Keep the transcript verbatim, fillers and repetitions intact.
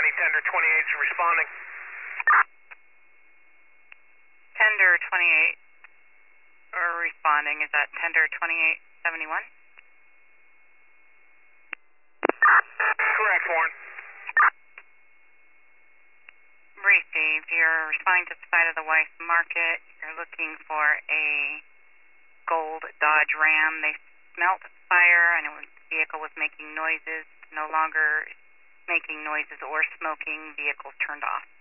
ninety, tender twenty-eight is responding. Tender twenty-eight or responding, is that tender twenty-eight seventy-one? Correct, Warren. Received. You're responding to the side of the Weiss Market. You're looking for a gold Dodge Ram. They smelt fire and the vehicle was making noises. No longer making noises or smoking. Vehicle's turned off.